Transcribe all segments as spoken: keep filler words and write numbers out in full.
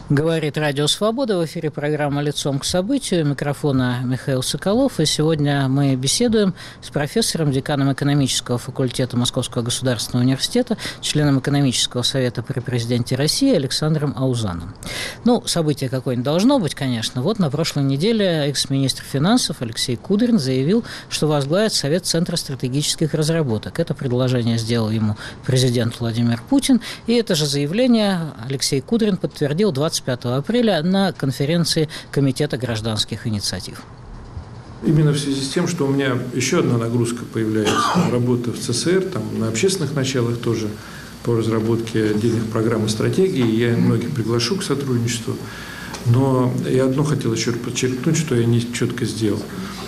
Говорит Радио Свобода. В эфире программа «Лицом к событию». У микрофона Михаил Соколов. И сегодня мы беседуем с профессором, деканом экономического факультета Московского государственного университета, членом экономического совета при президенте России Александром Аузаном. Ну, событие какое-нибудь должно быть, конечно. Вот на прошлой неделе экс-министр финансов Алексей Кудрин заявил, что возглавит Совет Центра стратегических разработок. Это предложение сделал ему президент Владимир Путин. И это же заявление Алексей Кудрин подтвердил двадцать пятого апреля на конференции Комитета гражданских инициатив. Именно в связи с тем, что у меня еще одна нагрузка появляется, работа в ЦСР, там на общественных началах тоже по разработке отдельных программ и стратегий, я многих приглашу к сотрудничеству, но я одно хотел еще подчеркнуть, что я не четко сделал.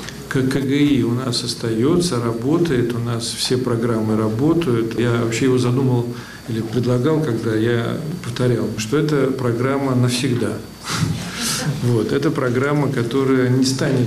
КГИ у нас остается, работает, у нас все программы работают. Я вообще его задумал или предлагал, когда я повторял, что это программа навсегда. Вот, это программа, которая не станет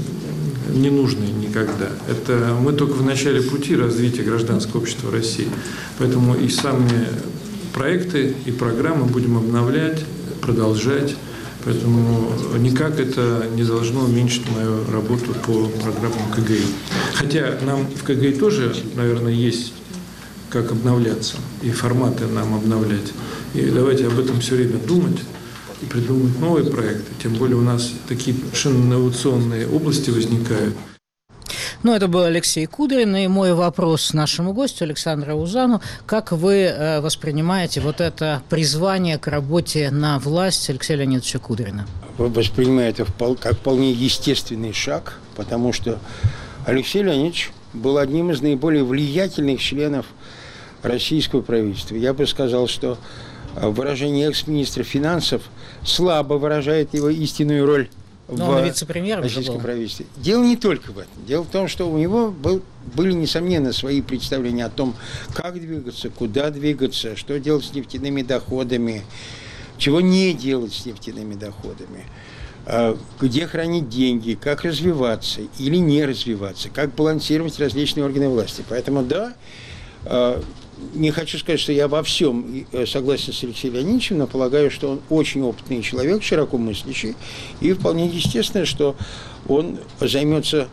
ненужной никогда. Это мы только в начале пути развития гражданского общества России. Поэтому и сами проекты, и программы будем обновлять, продолжать. Поэтому никак это не должно уменьшить мою работу по программам КГИ. Хотя нам в КГИ тоже, наверное, есть как обновляться, и форматы нам обновлять. И давайте об этом все время думать и придумывать новые проекты. Тем более у нас такие совершенно инновационные области возникают. Ну, это был Алексей Кудрин, и мой вопрос нашему гостю Александру Аузану. Как вы воспринимаете вот это призвание к работе на власть Алексея Леонидовича Кудрина? Воспринимаю это как вполне естественный шаг, потому что Алексей Леонидович был одним из наиболее влиятельных членов российского правительства. Я бы сказал, что выражение экс-министра финансов слабо выражает его истинную роль в российском правительстве. Дело не только в этом. Дело в том, что у него был, были, несомненно, свои представления о том, как двигаться, куда двигаться, что делать с нефтяными доходами, чего не делать с нефтяными доходами, где хранить деньги, как развиваться или не развиваться, как балансировать различные органы власти. Поэтому, да, не хочу сказать, что я во всем согласен с Алексеем Леонидовичем, но полагаю, что он очень опытный человек, широко мыслящий, и вполне естественно, что он займется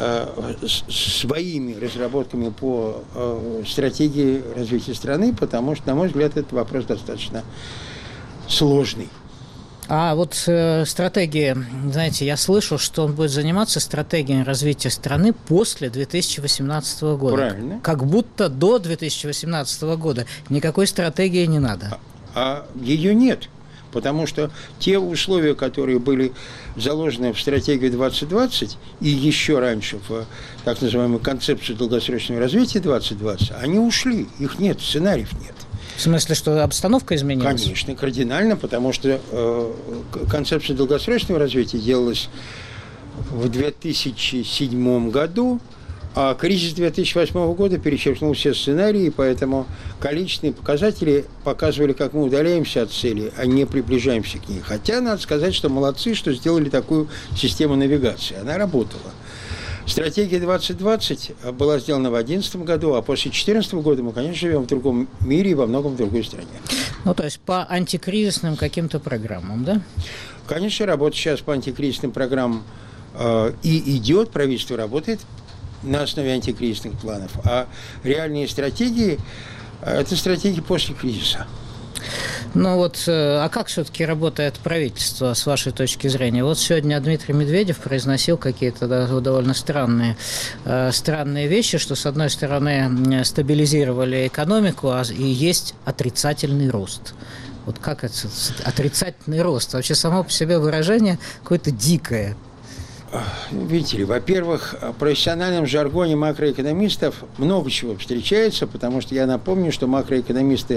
своими разработками по стратегии развития страны, потому что, на мой взгляд, этот вопрос достаточно сложный. А вот э, стратегии, знаете, я слышу, что он будет заниматься стратегией развития страны после две тысячи восемнадцатого года. Правильно. Как будто до две тысячи восемнадцатого года никакой стратегии не надо. А, а ее нет, потому что те условия, которые были заложены в стратегию двадцать двадцать и еще раньше в так называемую концепцию долгосрочного развития двадцать двадцать, они ушли, их нет, сценариев нет. В смысле, что обстановка изменилась? Конечно, кардинально, потому что э, концепция долгосрочного развития делалась в две тысячи седьмом году, а кризис две тысячи восьмого года перечеркнул все сценарии, поэтому количественные показатели показывали, как мы удаляемся от цели, а не приближаемся к ней. Хотя, надо сказать, что молодцы, что сделали такую систему навигации. Она работала. Стратегия двадцать двадцать была сделана в две тысячи одиннадцатом году, а после две тысячи четырнадцатого года мы, конечно, живем в другом мире и во многом в другой стране. Ну, то есть по антикризисным каким-то программам, да? Конечно, работа сейчас по антикризисным программам э, и идет, правительство работает на основе антикризисных планов, а реальные стратегии э, – это стратегии после кризиса. Ну вот, а как все-таки работает правительство, с вашей точки зрения? Вот сегодня Дмитрий Медведев произносил какие-то довольно странные, странные вещи, что, с одной стороны, стабилизировали экономику, а и есть отрицательный рост. Вот как это отрицательный рост? Вообще само по себе выражение какое-то дикое. Видите ли, во-первых, в профессиональном жаргоне макроэкономистов много чего встречается, потому что я напомню, что макроэкономисты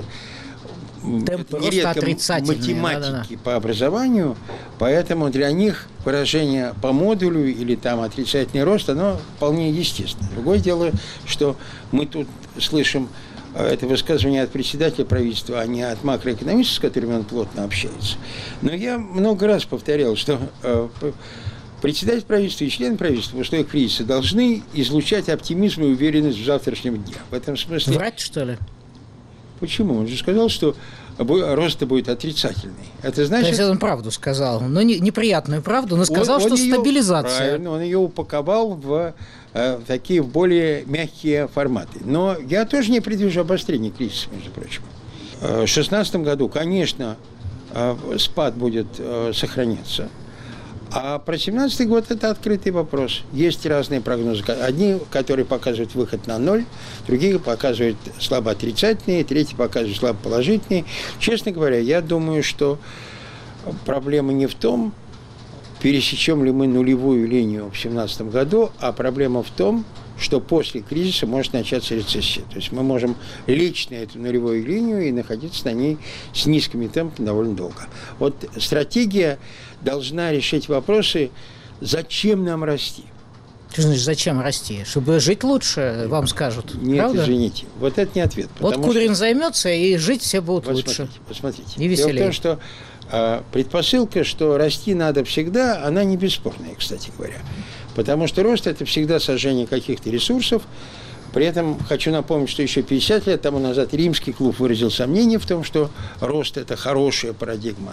нередко математики да, да, да. по образованию, поэтому для них выражение по модулю или там отрицательный рост, оно вполне естественно. Другое дело, что мы тут слышим это высказывание от председателя правительства, а не от макроэкономистов, с которыми он плотно общается. Но я много раз повторял, что председатель правительства и члены правительства в условиях кризиса должны излучать оптимизм и уверенность в завтрашнем дне. В этом смысле... Врать, что ли? Почему? Он же сказал, что рост будет отрицательный. Это значит... То есть он правду сказал, но не, неприятную правду, но сказал, он, он что ее, стабилизация. Правильно, он ее упаковал в э, такие более мягкие форматы. Но я тоже не предвижу обострения кризиса, между прочим. В две тысячи шестнадцатом году, конечно, э, спад будет э, сохраняться. А про семнадцатый год это открытый вопрос. Есть разные прогнозы. Одни, которые показывают выход на ноль, другие показывают слабо отрицательные, третьи показывают слабо положительные. Честно говоря, я думаю, что проблема не в том, пересечем ли мы нулевую линию в семнадцатом году, а проблема в том, что после кризиса может начаться рецессия. То есть мы можем лечь на эту нулевую линию и находиться на ней с низкими темпами довольно долго. Вот стратегия должна решить вопросы, зачем нам расти. Что значит, зачем расти? Чтобы жить лучше, вам скажут. Нет, правда? Извините, вот это не ответ. Вот Кудрин что... займется, и жить все будут вот лучше. Смотрите, посмотрите. И веселее. Дело в том, что э, предпосылка, что расти надо всегда, она не бесспорная, кстати говоря. Потому что рост – это всегда сожжение каких-то ресурсов. При этом хочу напомнить, что еще пятьдесят лет тому назад Римский клуб выразил сомнение в том, что рост – это хорошая парадигма.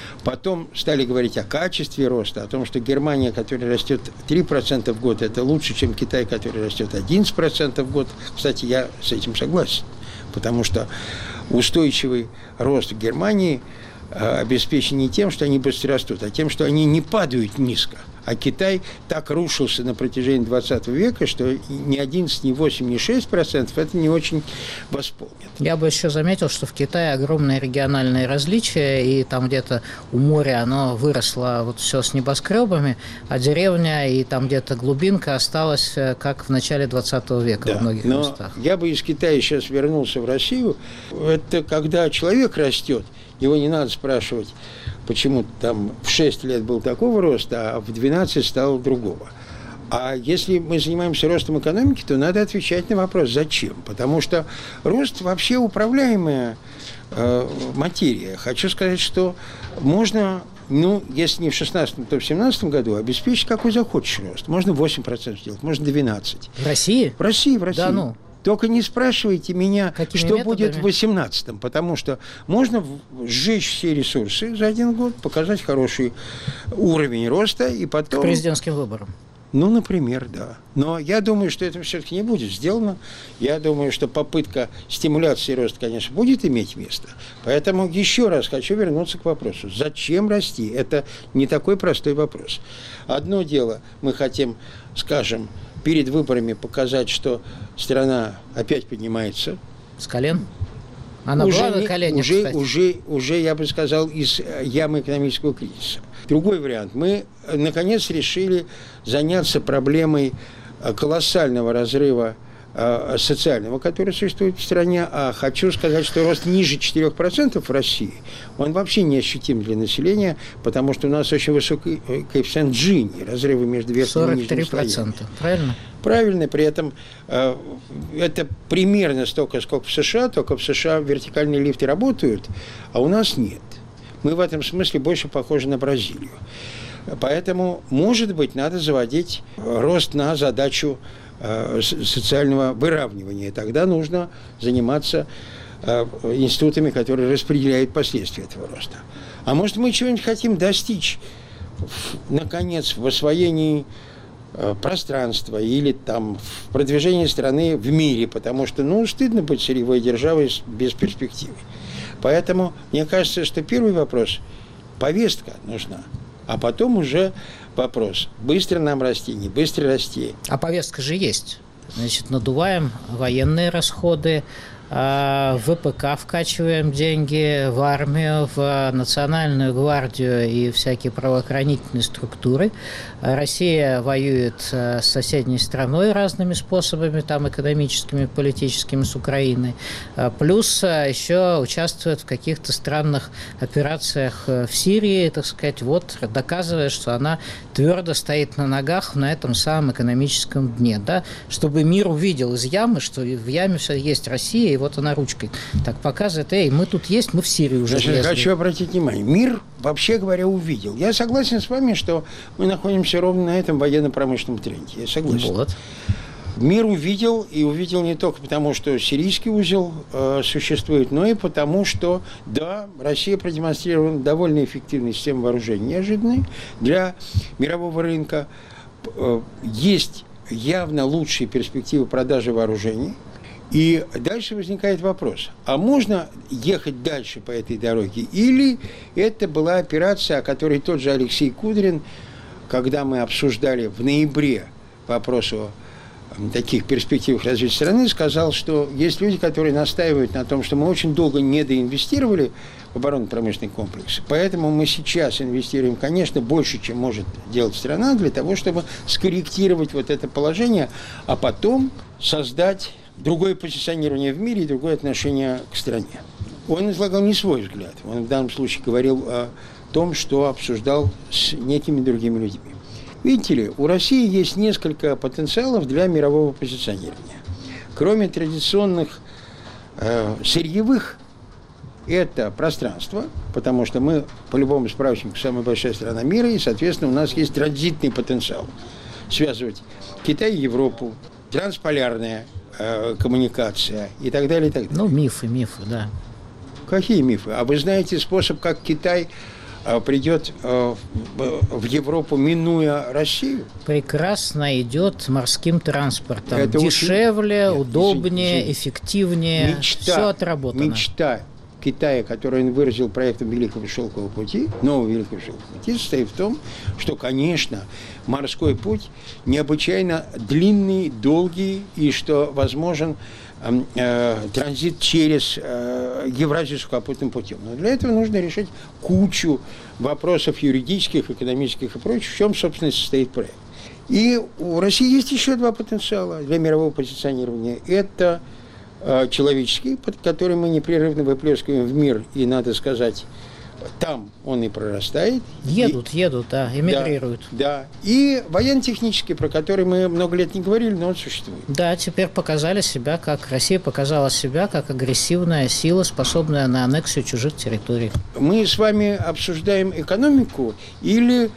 Потом стали говорить о качестве роста, о том, что Германия, которая растет три процента в год, это лучше, чем Китай, который растет одиннадцать процентов в год. Кстати, я с этим согласен, потому что устойчивый рост в Германии обеспечен не тем, что они быстро растут, а тем, что они не падают низко. А Китай так рушился на протяжении двадцатого века, что ни одиннадцать, ни восемь, ни шесть процентов это не очень восполнит. Я бы еще заметил, что в Китае огромные региональные различия, и там где-то у моря оно выросло вот все с небоскребами, а деревня и там где-то глубинка осталась как в начале двадцатого века, да, во многих но местах. Я бы из Китая сейчас вернулся в Россию. Это когда человек растет, его не надо спрашивать, почему там в шесть лет был такого роста, а в двенадцать стал другого. А если мы занимаемся ростом экономики, то надо отвечать на вопрос, зачем? Потому что рост вообще управляемая э, материя. Хочу сказать, что можно, ну, если не в шестнадцатом, то в семнадцатом году обеспечить какой захочешь рост. Можно восемь процентов сделать, можно двенадцать процентов. В России? В России, в России. Да ну. Только не спрашивайте меня, какими что методами? Будет в восемнадцатом, потому что можно сжечь все ресурсы за один год, показать хороший уровень роста и потом... К президентским выборам. Ну, например, да. Но я думаю, что это все-таки не будет сделано. Я думаю, что попытка стимуляции роста, конечно, будет иметь место. Поэтому еще раз хочу вернуться к вопросу. Зачем расти? Это не такой простой вопрос. Одно дело, мы хотим, скажем, перед выборами показать, что страна опять поднимается. С колен? Она уже, была на коленях, уже, кстати. уже, уже, я бы сказал, из ямы экономического кризиса. Другой вариант. Мы, наконец, решили заняться проблемой колоссального разрыва социального, который существует в стране. А хочу сказать, что рост ниже четырех процентов в России, он вообще не ощутим для населения, потому что у нас очень высокий коэффициент Джини, разрывы между верхним и нижним слоями. сорок три процента, правильно? Правильно, при этом э, это примерно столько, сколько в США, только в США вертикальные лифты работают, а у нас нет. Мы в этом смысле больше похожи на Бразилию. Поэтому, может быть, надо заводить рост на задачу э, социального выравнивания. И тогда нужно заниматься э, институтами, которые распределяют последствия этого роста. А может, мы чего-нибудь хотим достичь, в, наконец, в освоении пространства или там в продвижении страны в мире, потому что, ну, стыдно быть сырьевой державой без перспективы. Поэтому мне кажется, что первый вопрос – повестка нужна, а потом уже вопрос – быстро нам расти, не быстро расти. А повестка же есть. Значит, надуваем военные расходы, в ВПК вкачиваем деньги, в армию, в национальную гвардию и всякие правоохранительные структуры. Россия воюет с соседней страной разными способами, там экономическими, политическими, с Украиной. Плюс еще участвует в каких-то странных операциях в Сирии, так сказать, вот, доказывая, что она твердо стоит на ногах на этом самом экономическом дне, да, чтобы мир увидел из ямы, что в яме все есть Россия, и вот она ручкой так показывает, эй, мы тут есть, мы в Сирию уже Значит, влезли. Хочу обратить внимание, мир, вообще говоря, увидел. Я согласен с вами, что мы находимся ровно на этом военно-промышленном тренде. Я согласен. Вот. Мир увидел, и увидел не только потому, что сирийский узел э, существует, но и потому, что, да, Россия продемонстрировала довольно эффективную систему вооружений, неожиданной для мирового рынка. Э, есть явно лучшие перспективы продажи вооружений. И дальше возникает вопрос, а можно ехать дальше по этой дороге? Или это была операция, о которой тот же Алексей Кудрин, когда мы обсуждали в ноябре вопрос о таких перспективах развития страны, сказал, что есть люди, которые настаивают на том, что мы очень долго недоинвестировали в оборонно-промышленный комплекс. Поэтому мы сейчас инвестируем, конечно, больше, чем может делать страна, для того, чтобы скорректировать вот это положение, а потом создать другое позиционирование в мире и другое отношение к стране. Он излагал не свой взгляд. Он в данном случае говорил о том, что обсуждал с некими другими людьми. Видите ли, у России есть несколько потенциалов для мирового позиционирования. Кроме традиционных э, сырьевых, это пространство, потому что мы, по любому справочнику, самая большая страна мира, и, соответственно, у нас есть транзитный потенциал. Связывать Китай и Европу, трансполярная э, коммуникация и так далее, и так далее. Ну, мифы, мифы, да. Какие мифы? А вы знаете способ, как Китай придет в Европу, минуя Россию? Прекрасно идет морским транспортом. Это дешевле, очень... удобнее, Нет, эффективнее. Мечта, все отработано. Мечта Китая, которую он выразил проектом Великого Шелкового пути, нового Великого Шелкового пути, состоит в том, что, конечно, морской путь необычайно длинный, долгий, и что возможен э, э, транзит через э, Евразию сухопутным путем. Но для этого нужно решить кучу вопросов юридических, экономических и прочих, в чем, собственно, состоит проект. И у России есть еще два потенциала для мирового позиционирования. Это человеческий, под который мы непрерывно выплескиваем в мир, и, надо сказать, там он и прорастает. Едут, и, едут, да, эмигрируют. Да, да. И военно-технический, про который мы много лет не говорили, но он существует. Да, теперь показали себя, как Россия показала себя, как агрессивная сила, способная на аннексию чужих территорий. Мы с вами обсуждаем экономику или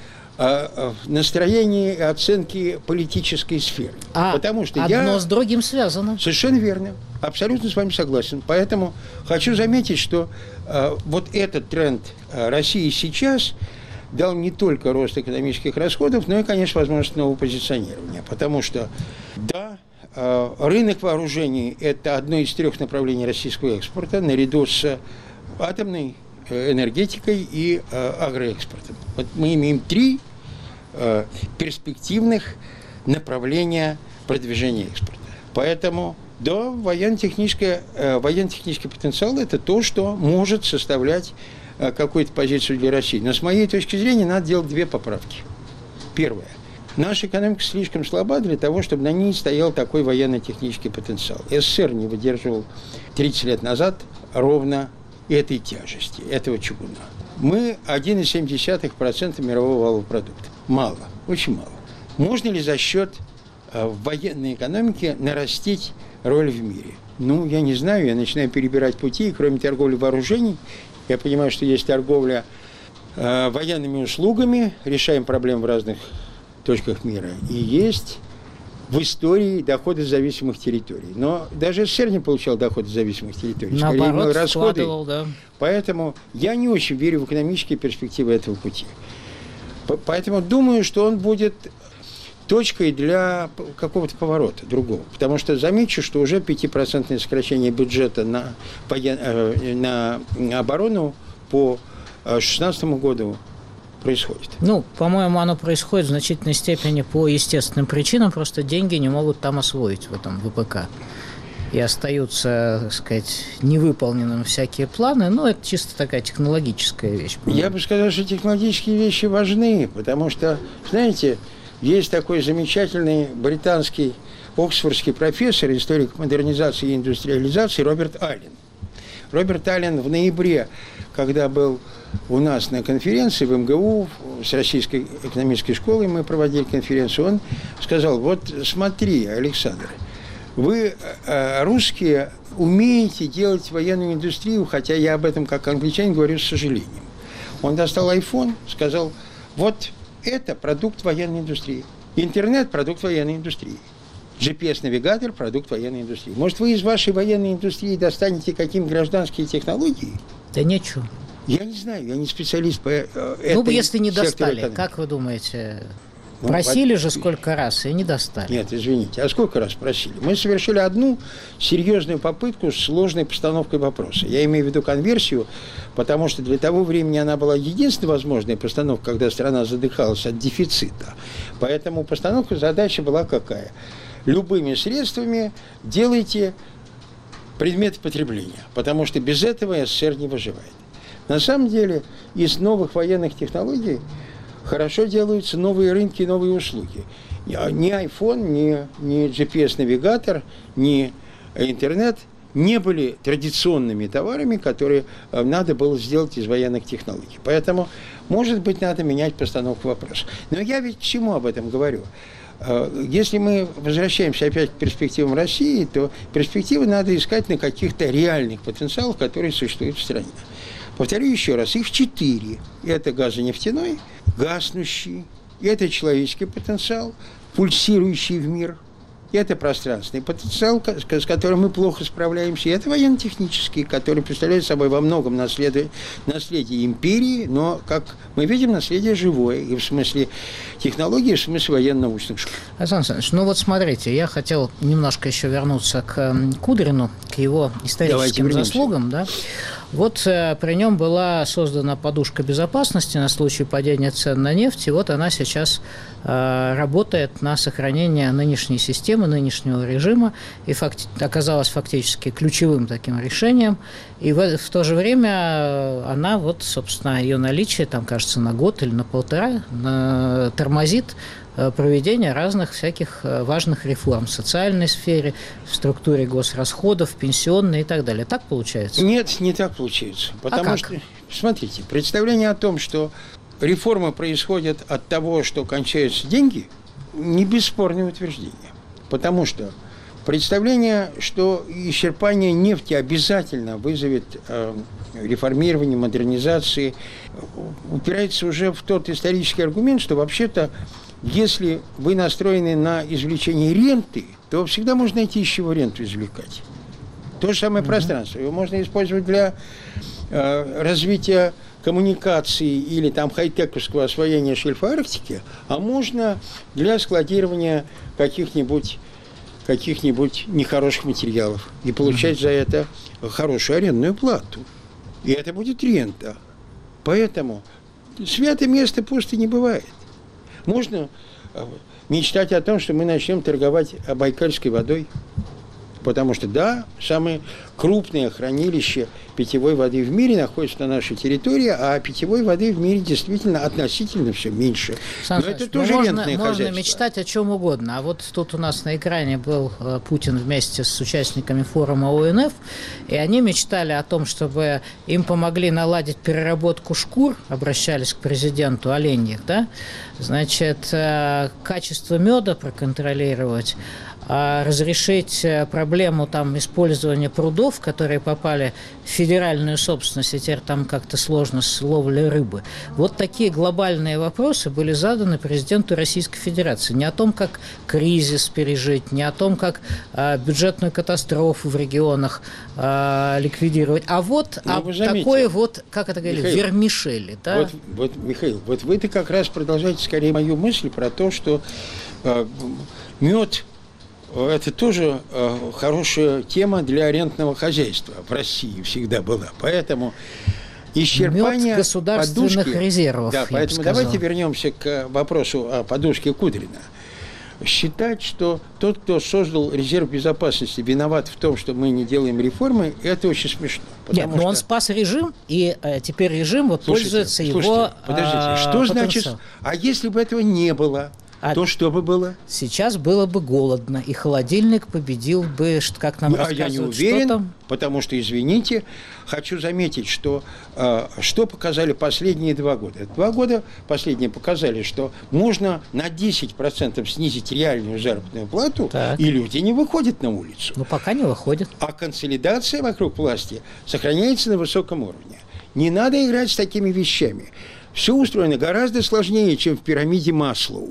настроение и оценки политической сферы. А Потому что одно я... с другим связано. Совершенно верно. Абсолютно с вами согласен. Поэтому хочу заметить, что э, вот этот тренд э, России сейчас дал не только рост экономических расходов, но и, конечно, возможность нового позиционирования. Потому что, да, э, рынок вооружений – это одно из трех направлений российского экспорта, наряду с атомной энергетикой и э, агроэкспортом. Вот мы имеем три э, перспективных направления продвижения экспорта. Поэтому, да, военно-технический, э, военно-технический потенциал – это то, что может составлять э, какую-то позицию для России. Но с моей точки зрения надо делать две поправки. Первое. Наша экономика слишком слаба для того, чтобы на ней стоял такой военно-технический потенциал. СССР не выдерживал тридцать лет назад ровно этой тяжести, этого чугуна. Мы один целых семь десятых процента мирового валового продукта. Мало, очень мало. Можно ли за счет э, военной экономики нарастить роль в мире? Ну, я не знаю, я начинаю перебирать пути, и кроме торговли вооружений, я понимаю, что есть торговля э, военными услугами, решаем проблемы в разных точках мира, и есть в истории доходы зависимых территорий. Но даже СССР не получал доходы зависимых территорий. Наоборот, расходы. Да. Поэтому я не очень верю в экономические перспективы этого пути. Поэтому думаю, что он будет точкой для какого-то поворота другого. Потому что замечу, что уже пятипроцентное сокращение бюджета на, на оборону по две тысячи шестнадцатому году происходит. Ну, по-моему, оно происходит в значительной степени по естественным причинам, просто деньги не могут там освоить в этом ВПК. И остаются, так сказать, невыполненными всякие планы, но это чисто такая технологическая вещь. Я бы сказал, что технологические вещи важны, потому что, знаете, есть такой замечательный британский оксфордский профессор, историк модернизации и индустриализации Роберт Аллен. Роберт Аллен в ноябре, когда был у нас на конференции в МГУ с Российской экономической школой, мы проводили конференцию, он сказал: вот смотри, Александр, вы, русские, умеете делать военную индустрию, хотя я об этом как англичанин говорю с сожалением. Он достал айфон, сказал: вот это продукт военной индустрии. Интернет – продукт военной индустрии. джи пи эс-навигатор – продукт военной индустрии. Может, вы из вашей военной индустрии достанете какие-то гражданские технологии? Да нечего. Я не знаю, я не специалист по э, этой Ну, если не достали, экономики. как вы думаете? Ну, Просили от... же сколько раз и не достали. Нет, извините, а сколько раз просили? Мы совершили одну серьезную попытку с сложной постановкой вопроса. Я имею в виду конверсию, потому что для того времени она была единственной возможной постановкой, когда страна задыхалась от дефицита. Поэтому постановка задачи была какая? Любыми средствами делайте предметы потребления, потому что без этого СССР не выживает. На самом деле, из новых военных технологий хорошо делаются новые рынки и новые услуги. Ни iPhone, ни, ни джи пи эс-навигатор, ни интернет не были традиционными товарами, которые надо было сделать из военных технологий. Поэтому, может быть, надо менять постановку вопроса. Но я ведь к чему об этом говорю? Если мы возвращаемся опять к перспективам России, то перспективы надо искать на каких-то реальных потенциалах, которые существуют в стране. Повторю еще раз, их четыре. Это газонефтяной, гаснущий, это человеческий потенциал, пульсирующий в мир, это пространственный потенциал, с которым мы плохо справляемся, и это военно-технический, который представляет собой во многом наследие, наследие империи, но, как мы видим, наследие живое, и в смысле технологии, и в смысле военно-научных школ. Александр Александрович, ну вот смотрите, я хотел немножко еще вернуться к Кудрину, к его историческим заслугам, да. Вот э, при нем была создана подушка безопасности на случай падения цен на нефть, и вот она сейчас э, работает на сохранение нынешней системы, нынешнего режима, и факти- оказалась фактически ключевым таким решением. И в, в то же время она, вот, собственно, ее наличие, там, кажется, на год или на полтора на, тормозит проведение разных всяких важных реформ в социальной сфере, в структуре госрасходов, пенсионной и так далее. Так получается? Нет, не так получается. Потому а что, смотрите, представление о том, что реформы происходят от того, что кончаются деньги, не бесспорное утверждение. Потому что представление, что исчерпание нефти обязательно вызовет э, реформирование, модернизации, упирается уже в тот исторический аргумент, что вообще-то если вы настроены на извлечение ренты, то всегда можно найти, из чего ренту извлекать. То же самое mm-hmm. пространство. Его можно использовать для э, развития коммуникаций или там хай-тековского освоения шельфа Арктики, а можно для складирования каких-нибудь каких-нибудь нехороших материалов и получать mm-hmm. за это хорошую арендную плату. И это будет рента. Поэтому святое место пусто не бывает. Можно мечтать о том, что мы начнем торговать байкальской водой, потому что, да, самое крупное хранилище питьевой воды в мире находится на нашей территории, а питьевой воды в мире действительно относительно все меньше. Сан Но это ну, тоже можно, рентное можно хозяйство. мечтать о чем угодно. А вот тут у нас на экране был э, Путин вместе с участниками форума О Н Ф, и они мечтали о том, чтобы им помогли наладить переработку шкур, обращались к президенту оленьих, да, значит, э, качество меда проконтролировать, разрешить проблему там, использования прудов, которые попали в федеральную собственность, и теперь там как-то сложно с ловлей рыбы. Вот такие глобальные вопросы были заданы президенту Российской Федерации. Не о том, как кризис пережить, не о том, как а, бюджетную катастрофу в регионах а, ликвидировать, а вот Но о такой вот, как это говорили, Михаил, вермишели. Да? Вот, вот, Михаил, вот вы-то как раз продолжаете скорее мою мысль про то, что э, мед это тоже э, хорошая тема для арендного хозяйства в России всегда была. Поэтому исчерпание мед государственных подушки, резервов. Да, поэтому давайте вернемся к вопросу о подушке Кудрина. Считать, что тот, кто создал резерв безопасности, виноват в том, что мы не делаем реформы, это очень смешно. Нет, но что... он спас режим, и э, теперь режим вот слушайте, пользуется слушайте, его подождите, э, что потенциал. Значит, а если бы этого не было? А то что бы было? Сейчас было бы голодно, и холодильник победил бы, как нам а рассказывают. Я не уверен, что там? Потому что, извините, хочу заметить, что, э, что показали последние два года. Два года последние показали, что можно на десять процентов снизить реальную заработную плату, так. и люди не выходят на улицу. Ну, пока не выходят. А консолидация вокруг власти сохраняется на высоком уровне. Не надо играть с такими вещами. Все устроено гораздо сложнее, чем в пирамиде Маслоу.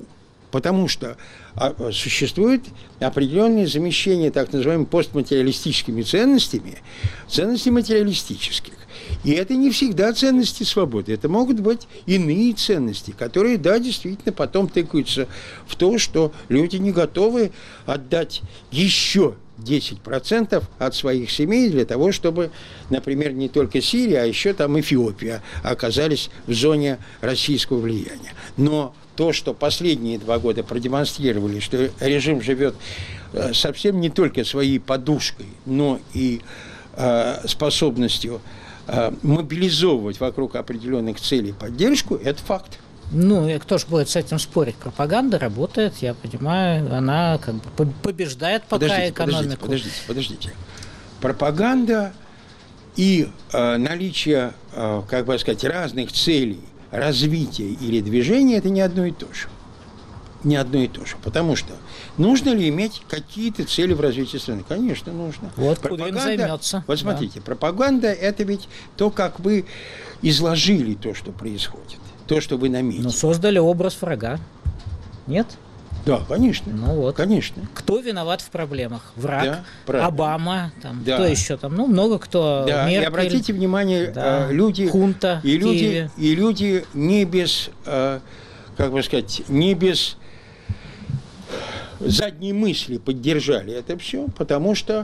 Потому что существует определенное замещение так называемыми постматериалистическими ценностями, ценностей материалистических. И это не всегда ценности свободы, это могут быть иные ценности, которые, да, действительно потом тыкаются в то, что люди не готовы отдать еще десять процентов от своих семей для того, чтобы, например, не только Сирия, а еще там Эфиопия оказались в зоне российского влияния. Но то, что последние два года продемонстрировали, что режим живет совсем не только своей подушкой, но и э, способностью э, мобилизовывать вокруг определенных целей поддержку, это факт. Ну, и кто же будет с этим спорить? Пропаганда работает, я понимаю, она как бы побеждает пока подождите, экономику. Подождите, подождите, подождите. Пропаганда и э, наличие, э, как бы сказать, разных целей развития или движения – это не одно и то же. Не одно и то же. Потому что нужно ли иметь какие-то цели в развитии страны? Конечно, нужно. Вот Кудрин займется. Вот смотрите, да. Пропаганда – это ведь то, как вы изложили то, что происходит. То, что вы наметили. Ну, создали образ врага. Нет? Да, конечно. Ну вот. Конечно. Кто виноват в проблемах? Враг, да, Обама, там, да. кто еще там? Ну, много кто. Да, Меркель. И обратите внимание, да. люди, Хунта и в люди, Киеве. и люди не без, как бы сказать, не без задней мысли поддержали это все, потому что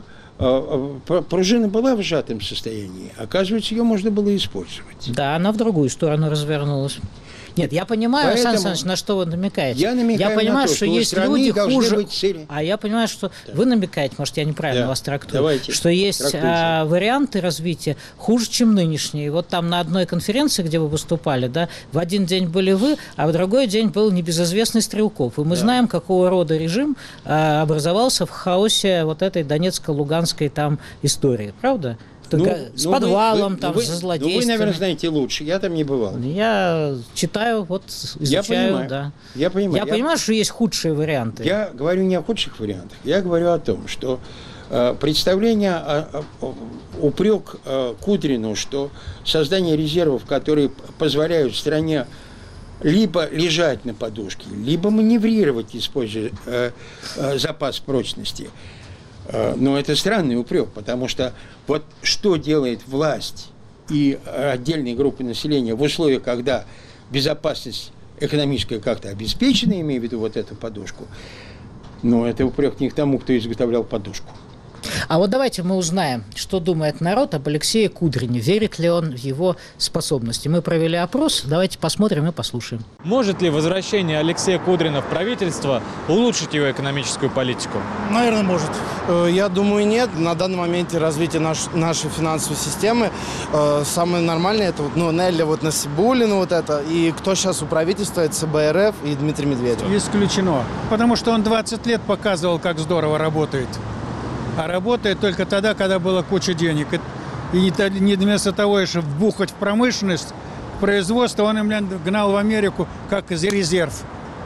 пружина была в сжатом состоянии. Оказывается, ее можно было использовать. Да, она в другую сторону развернулась. Нет, я понимаю, Поэтому Александр Александрович, на что вы намекаете. Я намекаю я понимаю, на то, что, что есть люди хуже. А я понимаю, что да. вы намекаете, может, я неправильно да. вас трактую, Давайте. что есть а, варианты развития хуже, чем нынешние. Вот там на одной конференции, где вы выступали, да, в один день были вы, а в другой день был небезызвестный Стрелков. И мы да. знаем, какого рода режим а, образовался в хаосе вот этой донецко-луганской там истории. Правда? Ну, с ну, подвалом, вы, там, вы, со злодействами. Ну, вы, наверное, знаете лучше. Я там не бывал. Я читаю, вот, изучаю. Я понимаю. Да. Я, понимаю. я, я понимаю, что есть худшие варианты. Я говорю не о худших вариантах. Я говорю о том, что э, представление, о, о, упрек э, Кудрину, что создание резервов, которые позволяют стране либо лежать на подушке, либо маневрировать, используя э, э, запас прочности, но это странный упрек, потому что вот что делает власть и отдельные группы населения в условиях, когда безопасность экономическая как-то обеспечена, имея в виду вот эту подушку, но это упрек не к тому, кто изготовлял подушку. А вот давайте мы узнаем, что думает народ об Алексее Кудрине. Верит ли он в его способности? Мы провели опрос, давайте посмотрим и послушаем. Может ли возвращение Алексея Кудрина в правительство улучшить его экономическую политику? Наверное, может. Я думаю, нет. На данный момент развитие наш, нашей финансовой системы э, самое нормальное, это вот, ну, Нелли вот Насибуллина вот это, и кто сейчас у правительства, это ЦБ РФ и Дмитрий Медведев. Исключено. Потому что он двадцать лет показывал, как здорово работает. А работает только тогда, когда была куча денег. И не вместо того, чтобы вбухать в промышленность, в производство, он им гнал в Америку как резерв.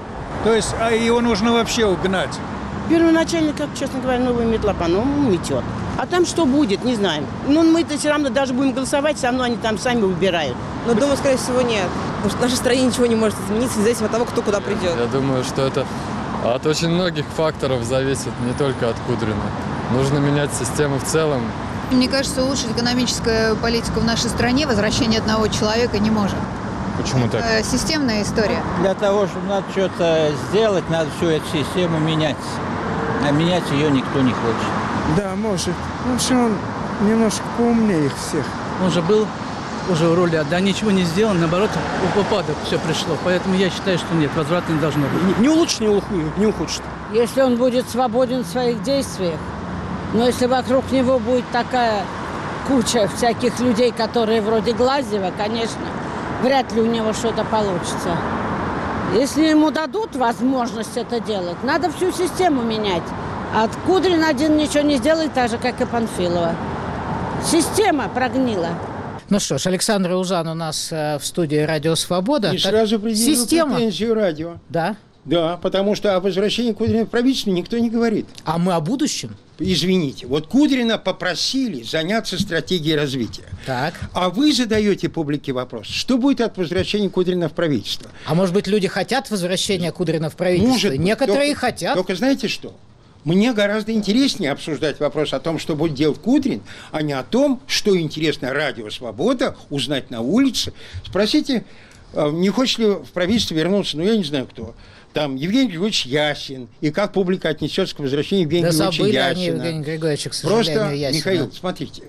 То есть а его нужно вообще угнать. Первоначально, как, честно говоря, новая метла по-новому метет. А там что будет, не знаем. Ну, мы-то все равно даже будем голосовать, все равно они там сами выбирают. Но, думаю, скорее всего, нет. Потому что в нашей стране ничего не может измениться, независимо от того, кто куда придет. Я думаю, что это от очень многих факторов зависит, не только от Кудрина. Нужно менять систему в целом. Мне кажется, улучшить экономическую политику в нашей стране возвращение одного человека не может. Почему это так? Системная история. Для того, чтобы надо что-то сделать, надо всю эту систему менять. А менять ее никто не хочет. Да, может. В общем, он немножко поумнее их всех. Он же был уже в роли, да, ничего не сделал, наоборот, в упадок все пришло. Поэтому я считаю, что нет, возврата не должно быть. Не, не улучшит, не ухудшит. Если он будет свободен в своих действиях, но если вокруг него будет такая куча всяких людей, которые вроде Глазьева, конечно, вряд ли у него что-то получится. Если ему дадут возможность это делать, надо всю систему менять. А Кудрин один ничего не сделает, так же, как и Панфилова. Система прогнила. Ну что ж, Александр Узан у нас э, в студии «Радио Свобода». И так сразу предъявил система... претензию радио. Да. Да, потому что о возвращении Кудрина в правительство никто не говорит. А мы о будущем? Извините, вот Кудрина попросили заняться стратегией развития. Так. А вы задаете публике вопрос, что будет от возвращения Кудрина в правительство? А может быть, люди хотят возвращения Кудрина в правительство? Может, некоторые только, хотят. Только знаете что? Мне гораздо интереснее обсуждать вопрос о том, что будет делать Кудрин, а не о том, что интересно Радио Свобода узнать на улице. Спросите, не хочет ли в правительство вернуться, ну, я не знаю кто, там, Евгений Григорьевич Ясин, и как публика отнесется к возвращению Евгения да Григорьевича забыли Ясина. Они Евгения Григорьевича, к сожалению, Просто, Ясина. Михаил, смотрите,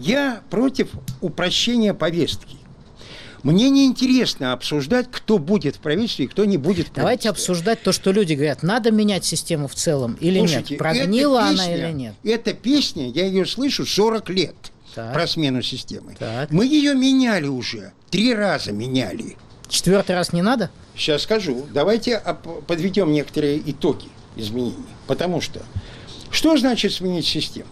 я против упрощения повестки. Мне неинтересно обсуждать, кто будет в правительстве и кто не будет в правительстве. Давайте обсуждать то, что люди говорят, надо менять систему в целом или Слушайте, нет, прогнила песня, она или нет. Эта песня, я ее слышу сорок лет, так. про смену системы. Так. Мы ее меняли уже, три раза меняли. Четвертый раз не надо? Сейчас скажу. Давайте подведем некоторые итоги изменений. Потому что, что значит сменить систему?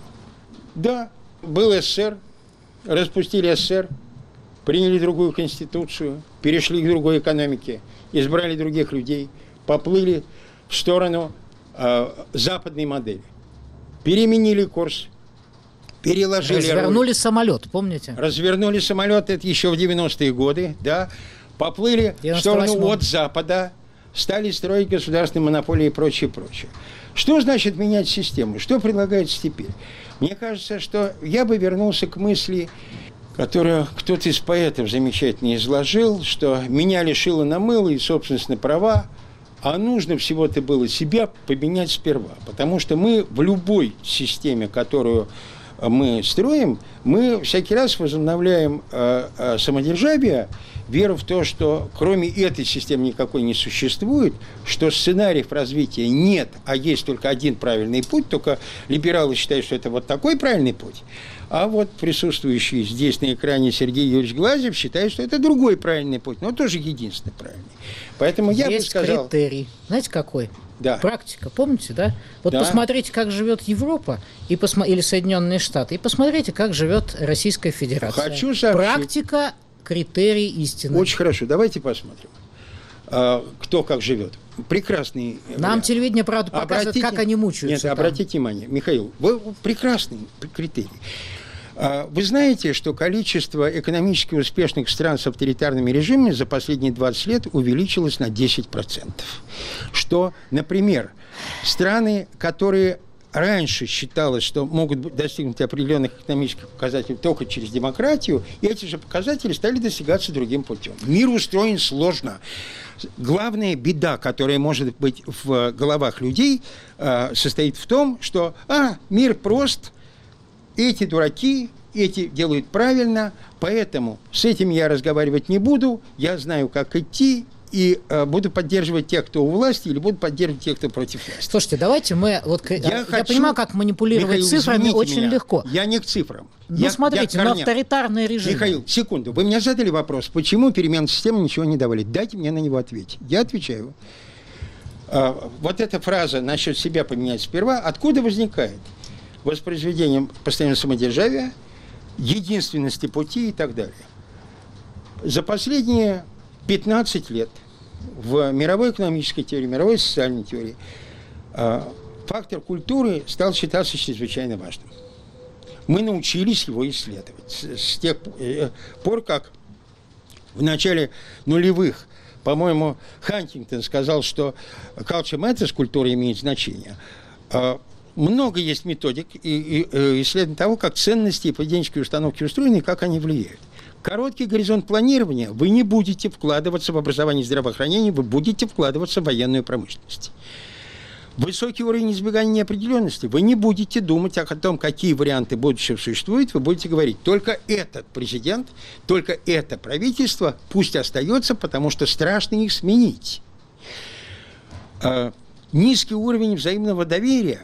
Да, был СССР, распустили СССР, приняли другую конституцию, перешли к другой экономике, избрали других людей, поплыли в сторону э, западной модели. Переменили курс, переложили... Развернули роль. самолет, помните? Развернули самолет, это еще в девяностые годы, да. Поплыли в сторону от Запада, стали строить государственные монополии и прочее, прочее. Что значит менять систему? Что предлагается теперь? Мне кажется, что я бы вернулся к мысли, которую кто-то из поэтов замечательно изложил, что меня лишило на мыло и собственность на права, а нужно всего-то было себя поменять сперва. Потому что мы в любой системе, которую мы строим, мы всякий раз возобновляем э, э, самодержавие, веру в то, что кроме этой системы никакой не существует, что сценариев развития нет, а есть только один правильный путь, только либералы считают, что это вот такой правильный путь, а вот присутствующий здесь на экране Сергей Юрьевич Глазьев считает, что это другой правильный путь, но тоже единственный правильный. Поэтому я есть бы сказал... критерий. Знаете, какой? Да. Практика, помните, да? Вот да. Посмотрите, как живет Европа и посмо... или Соединенные Штаты, и посмотрите, как живет Российская Федерация. Хочу сообщить. Практика, критерий истины. Очень хорошо. Давайте посмотрим, кто как живет. Прекрасный. Нам вариант. Телевидение, правда, показывает, обратите... как они мучаются. Нет, там. Обратите внимание, Михаил, вы прекрасный критерий. Вы знаете, что количество экономически успешных стран с авторитарными режимами за последние двадцать лет увеличилось на десять процентов. Что, например, страны, которые раньше считалось, что могут достигнуть определенных экономических показателей только через демократию, и эти же показатели стали достигаться другим путем. Мир устроен сложно. Главная беда, которая может быть в головах людей, состоит в том, что а, мир прост, эти дураки, эти делают правильно, поэтому с этим я разговаривать не буду, я знаю, как идти, и э, буду поддерживать тех, кто у власти, или буду поддерживать тех, кто против власти. Слушайте, давайте мы... Вот, я, я хочу, понимаю, как манипулировать Михаил, цифрами очень меня, легко. Я не к цифрам. Ну, я, смотрите, я но авторитарный режим. Михаил, секунду. Вы мне задали вопрос, почему перемен системы ничего не давали? Дайте мне на него ответить. Я отвечаю. А, вот эта фраза насчет себя поменять сперва, откуда возникает? Воспроизведением постоянного самодержавия, единственности пути и так далее. За последние пятнадцать лет в мировой экономической теории, мировой социальной теории фактор культуры стал считаться чрезвычайно важным. Мы научились его исследовать. С тех пор, как в начале нулевых, по-моему, Хантингтон сказал, что culture matters, культура имеет значение. Много есть методик и исследований того, как ценности и поведенческие установки устроены и как они влияют. Короткий горизонт планирования, вы не будете вкладываться в образование и здравоохранение, вы будете вкладываться в военную промышленность. Высокий уровень избегания неопределенности, вы не будете думать о том, какие варианты будущего существуют, вы будете говорить, только этот президент, только это правительство пусть остается, потому что страшно их сменить. А, низкий уровень взаимного доверия,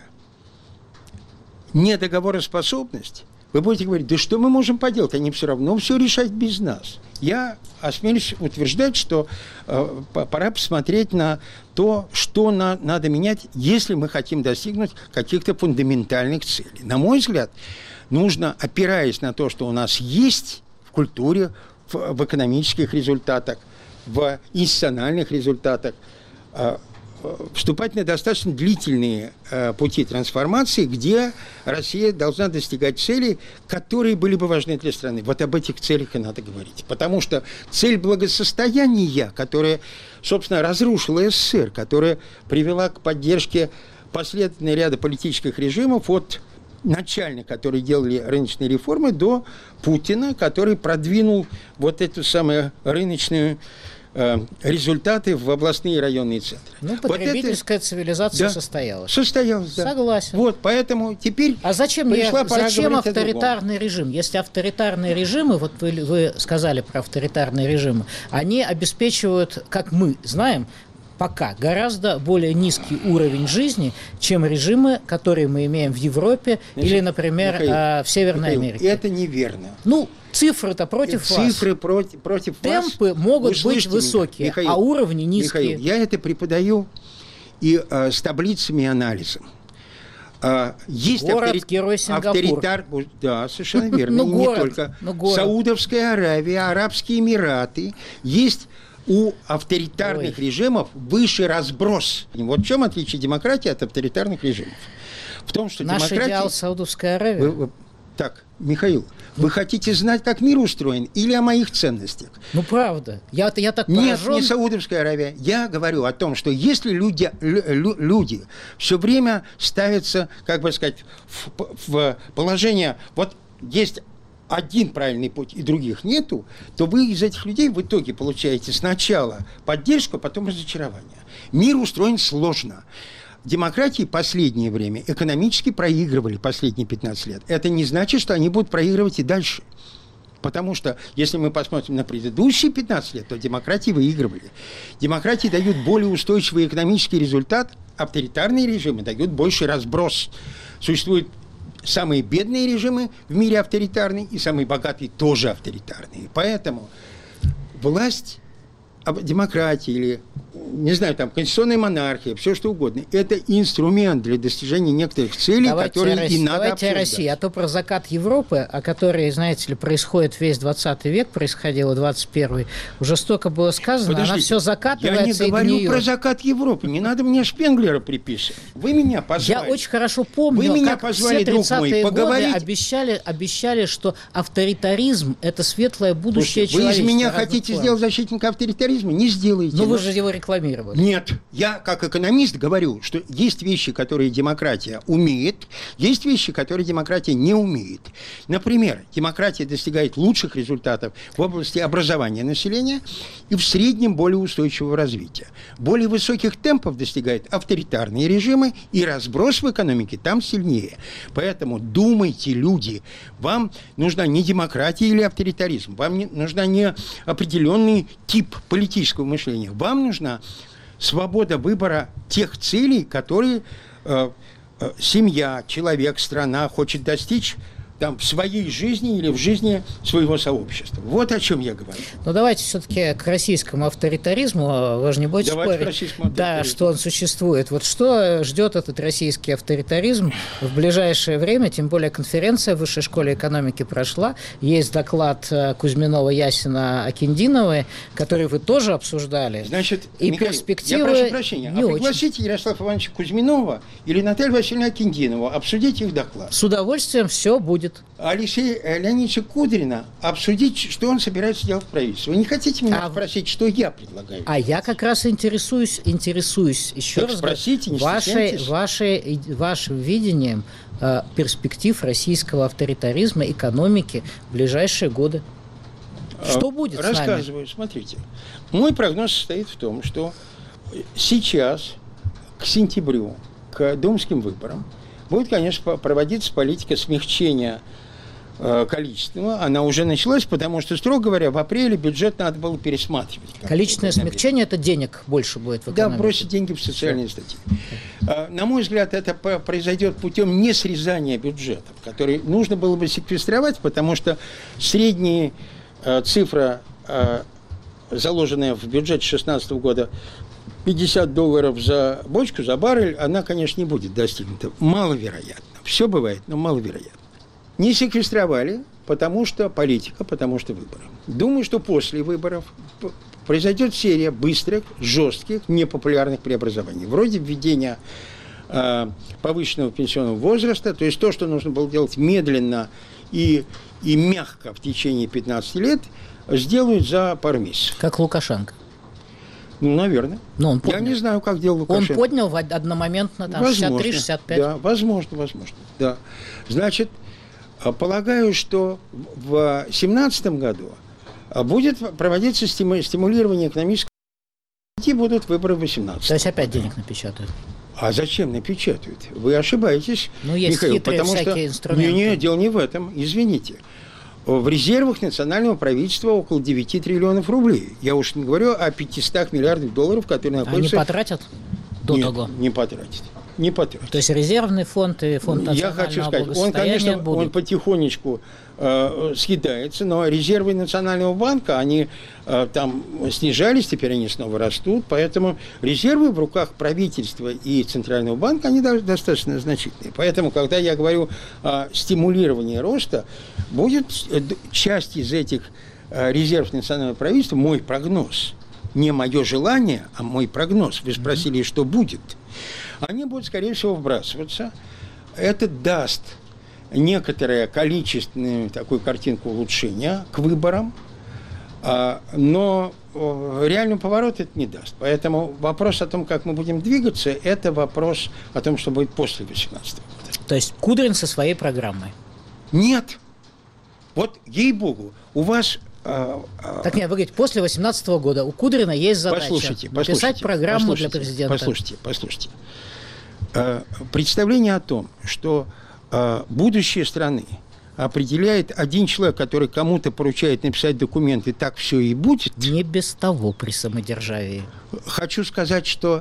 недоговороспособность, вы будете говорить, да что мы можем поделать, они все равно все решать без нас. Я осмелюсь утверждать, что э, пора посмотреть на то, что на, надо менять, если мы хотим достигнуть каких-то фундаментальных целей. На мой взгляд, нужно, опираясь на то, что у нас есть в культуре, в, в экономических результатах, в институциональных результатах, э, вступать на достаточно длительные э, пути трансформации, где Россия должна достигать целей, которые были бы важны для страны. Вот об этих целях и надо говорить. Потому что цель благосостояния, которая, собственно, разрушила СССР, которая привела к поддержке последовательного ряда политических режимов от начальных, которые делали рыночные реформы, до Путина, который продвинул вот эту самую рыночную результаты в областные и районные центры. Ну, потребительская вот это, цивилизация да, состоялась. Состоялась, да. Согласен. Вот, поэтому теперь А зачем, пришла я, пора зачем говорить авторитарный режим? Если авторитарные режимы, вот вы, вы сказали про авторитарные режимы, они обеспечивают, как мы знаем, пока гораздо более низкий уровень жизни, чем режимы, которые мы имеем в Европе, значит, или, например, Михаил, в Северной Михаил, Америке. Это неверно. Ну, цифры-то против Цифры вас. Цифры против, против Темпы вас. могут быть высокие, Михаил, а уровни низкие. Михаил, я это преподаю и э, с таблицами и анализом. Э, есть город, автори... герой Сингапур. авторитар... Да, совершенно верно. Ну, не город, только. Ну, город. Саудовская Аравия, Арабские Эмираты. Есть у авторитарных Ой. режимов высший разброс. Вот в чем отличие демократии от авторитарных режимов? В том, что Наш демократия... идеал Саудовская Аравия. Вы, вы... Так, Михаил, вы хотите знать, как мир устроен, или о моих ценностях? Ну, правда. Я, я так Нет, поражен. не Саудовская Аравия. Я говорю о том, что если люди, лю, люди все время ставятся, как бы сказать, в, в положение, вот есть один правильный путь и других нету, то вы из этих людей в итоге получаете сначала поддержку, а потом разочарование. Мир устроен сложно. Демократии в последнее время экономически проигрывали последние пятнадцать лет. Это не значит, что они будут проигрывать и дальше. Потому что, если мы посмотрим на предыдущие пятнадцать лет, то демократии выигрывали. Демократии дают более устойчивый экономический результат, авторитарные режимы дают больший разброс. Существуют самые бедные режимы в мире авторитарные, и самые богатые тоже авторитарные. Поэтому власть, демократия или, не знаю, там, конституционная монархия, все что угодно, это инструмент для достижения некоторых целей, давайте которые Россия, и надо давайте обсуждать. Россия, а то про закат Европы, о которой, знаете ли, происходит весь двадцатый век, происходило двадцать первый, уже столько было сказано, Подождите, она все закатывается я не говорю и гниет. про закат Европы, не надо мне Шпенглера приписывать. Вы меня позвали. Я очень хорошо помню, Вы меня как позвали, все тридцатые друг мой, поговорить. годы обещали, обещали, что авторитаризм – это светлое будущее Слушайте, вы из меня человечества. хотите сделать защитника авторитаризма? Не сделаете. Но вы же его рекламировали. Нет. Я, как экономист, говорю, что есть вещи, которые демократия умеет, есть вещи, которые демократия не умеет. Например, демократия достигает лучших результатов в области образования населения и в среднем более устойчивого развития. Более высоких темпов достигают авторитарные режимы, и разброс в экономике там сильнее. Поэтому думайте, люди, вам нужна не демократия или авторитаризм, вам не, нужна не определенный тип политического мышления, вам нужна свобода выбора тех целей, которые э, э, семья, человек, страна хочет достичь там, в своей жизни или в жизни своего сообщества. Вот о чем я говорю. Но давайте все-таки к российскому авторитаризму. Вы же не будете давайте спорить, да, что он существует. Вот что ждет этот российский авторитаризм в ближайшее время? Тем более конференция в Высшей школе экономики прошла. Есть доклад Кузьминова, Ясина, Акиндиновой, который вы тоже обсуждали. Значит, и Михаил, перспективы я прошу прощения, не а очень. пригласите Ярослава Ивановича Кузьминова или Наталью Васильевну Акиндинову, обсудить их доклад. С удовольствием все будет. Алексея Леонидовича Кудрина обсудить, что он собирается делать в правительстве. Вы не хотите меня а, спросить, что я предлагаю? А я как раз интересуюсь, интересуюсь еще так раз спросите, не вашей, вашей, вашим видением э, перспектив российского авторитаризма, экономики в ближайшие годы. Что будет Рассказываю, с нами? Смотрите. Мой прогноз состоит в том, что сейчас, к сентябрю, к думским выборам, будет, конечно, проводиться политика смягчения э, количественного. Она уже началась, потому что, строго говоря, в апреле бюджет надо было пересматривать. Количественное смягчение – это денег больше будет в экономике. Да, бросить деньги в социальные статьи. Э, на мой взгляд, это произойдет путем не срезания бюджетов, который нужно было бы секвестровать, потому что средняя э, цифра, э, заложенная в бюджете две тысячи шестнадцатого года, пятьдесят долларов за бочку, за баррель, она, конечно, не будет достигнута. Маловероятно. Все бывает, но маловероятно. Не секвестровали, потому что политика, потому что выборы. Думаю, что после выборов произойдет серия быстрых, жестких, непопулярных преобразований. Вроде введения э, повышенного пенсионного возраста, то есть то, что нужно было делать медленно и, и мягко в течение пятнадцати лет, сделают за пару месяцев. Как Лукашенко. Ну, наверное. Но он Я не знаю, как делал Лукашенко. Он поднял одномоментно там шестьдесят три шестьдесят пять. Да, возможно, возможно. Да. Значит, полагаю, что в две тысячи семнадцатом году будет проводиться стимулирование экономического развития, будут выборы в две тысячи восемнадцатом. То есть опять денег напечатают? А зачем напечатают? Вы ошибаетесь, ну, есть Михаил, хитрые потому всякие что... инструменты. Не, не, дело не в этом, извините. В резервах национального правительства около девяти триллионов рублей. Я уж не говорю о пятистах миллиардах долларов, которые находятся... Они потратят до Нет, того? не потратят. Не потратят. То есть резервный фонд и фонд национального Я хочу сказать, он, конечно, будут. он потихонечку э, съедается, но резервы Национального банка, они э, там снижались, теперь они снова растут, поэтому резервы в руках правительства и Центрального банка, они достаточно значительные. Поэтому, когда я говорю о стимулировании роста, будет часть из этих э, резервов Национального правительства, мой прогноз, не мое желание, а мой прогноз. Вы спросили, что будет. Они будут, скорее всего, вбрасываться. Это даст некоторое количественную такую картинку улучшения к выборам, но реальный поворот это не даст. Поэтому вопрос о том, как мы будем двигаться, это вопрос о том, что будет после две тысячи восемнадцатого года. То есть Кудрин со своей программой? Нет. Вот, ей-богу, у вас... Так нет, вы говорите, после две тысячи восемнадцатого года у Кудрина есть задача послушайте, написать послушайте, программу послушайте, для президента. Послушайте, послушайте. Представление о том, что будущее страны определяет один человек, который кому-то поручает написать документы, так все и будет. Не без того при самодержавии. Хочу сказать, что,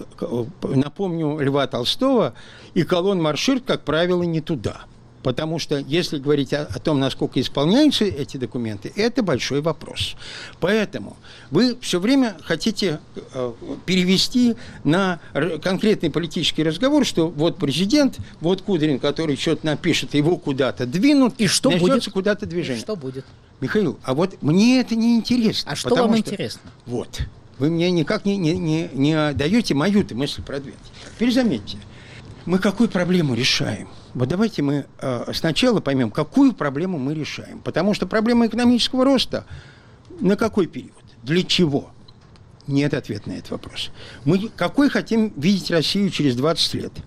напомню Льва Толстого, и колонн марширует, как правило, не туда. Потому что, если говорить о, о том, насколько исполняются эти документы, это большой вопрос. Поэтому вы все время хотите э, перевести на конкретный политический разговор, что вот президент, вот Кудрин, который что-то напишет, его куда-то двинут, и что будет? Куда-то движение. И что будет? Михаил, а вот мне это не интересно. А что вам что, интересно? Вот. Вы мне никак не, не, не, не даете мою-то мысль продвинуть. Теперь заметьте, мы какую проблему решаем? Вот давайте мы э, сначала поймем, какую проблему мы решаем. Потому что проблема экономического роста на какой период? Для чего? Нет ответа на этот вопрос. Мы какой хотим видеть Россию через двадцать лет?